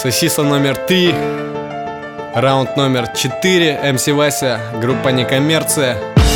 Сосиса номер 3, раунд номер 4, МС Вася, группа Некоммерция.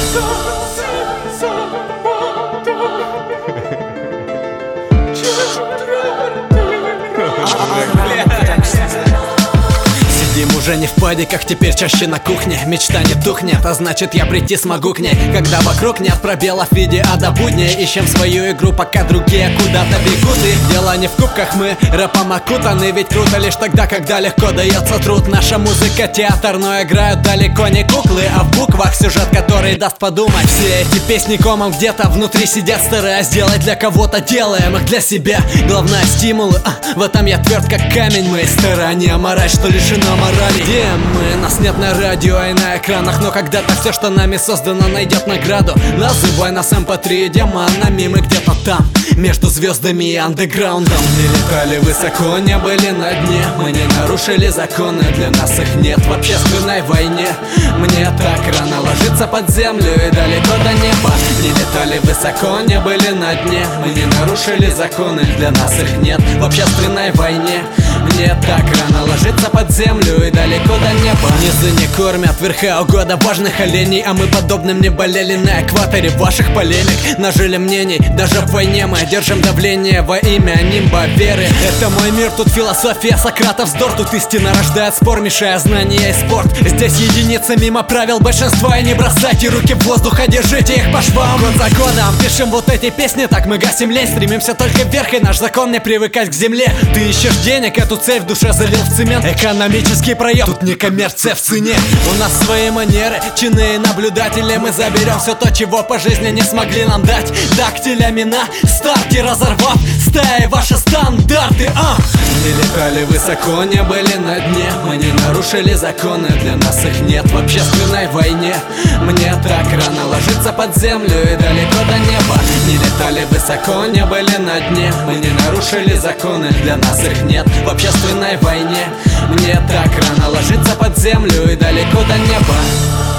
Сидим уже не в падиках, теперь чаще на кухне. Мечта не тухнет, а значит я прийти смогу к ней. Когда вокруг нет пробелов в виде ада будня, ищем свою игру, пока другие куда-то бегут. И дело не в кубках, мы рэпом окутаны. Ведь круто лишь тогда, когда легко дается труд. Наша музыка театр, но играют далеко не куклы, а в буквах сюжет, который даст подумать. Все эти песни комом где-то внутри сидят, стараясь сделать для кого-то, делаем их для себя. Главное стимулы, в этом я тверд как камень. Мы старания мораль, что лишена морали. Где мы? Нас нет на радио и на экранах, но когда-то все, что нами создано, найдет награду. Называй нас MP3 демонами, мы где-то там, между звездами и андеграундом. Не летали высоко, не были на дне, мы не нарушили законы, для нас их нет в общественной войне. Мне так рано ложиться под землю и далеко до неба. Не летали высоко, не были на дне, мы не нарушили законы, для нас их нет в общественной войне. Мне так рано ложиться под землю и далеко до неба. Низы не кормят верха угода важных оленей, а мы подобным не болели на экваторе ваших полемик. Нажили мнений, даже в войне мы держим давление во имя нимба веры. Это мой мир, тут философия Сократа вздор. Тут истина рождает спор, мешая знания и спорт. Здесь единицы мимо правил большинства. И не бросайте руки в воздух, а держите их по швам. Год за годом пишем вот эти песни, так мы гасим лень, стремимся только вверх, и наш закон не привыкать к земле. Ты ищешь денег, эту цель в душе залил в цемент. Экономический проем, тут не коммерция в цене. У нас свои манеры, чины и наблюдатели. Мы заберем все то, чего по жизни не смогли нам дать. Дактилями на старте разорвав стаи ваши стандарты. Не летали высоко, не были на дне, мы не нарушили законы, для нас их нет в общественной войне. Мне так рано ложиться под землю и далеко до неба. Не летали высоко, не были на дне, мы не нарушили законы, для нас их нет в общественной войне. Мне так рано ложиться под землю и далеко до неба.